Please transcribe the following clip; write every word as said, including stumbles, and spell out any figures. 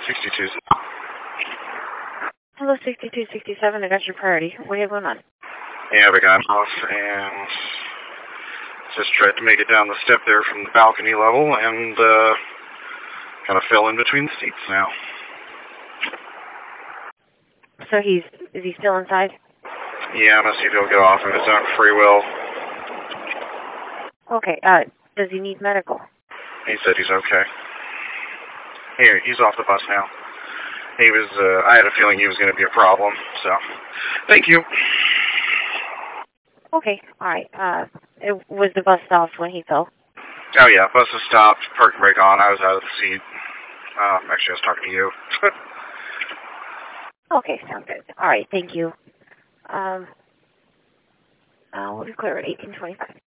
sixty-two. Hello, sixty-two sixty-seven. I got your priority. What do you have going on? Yeah, we got off and just tried to make it down the step there from the balcony level and uh, kind of fell in between the seats now. So he's, is he still inside? Yeah, I'm going to see if he'll get off of his own free will. Okay, uh, does he need medical? He said he's okay. Here, he's off the bus now. He was, uh, I had a feeling he was going to be a problem, so, thank you. Okay, alright, uh, it, was the bus stopped when he fell? Oh yeah, bus was stopped, park and brake on, I was out of the seat. Um, actually, I was talking to you. Okay, sounds good. Alright, thank you. Um, uh, we'll be clear at eighteen twenty-five.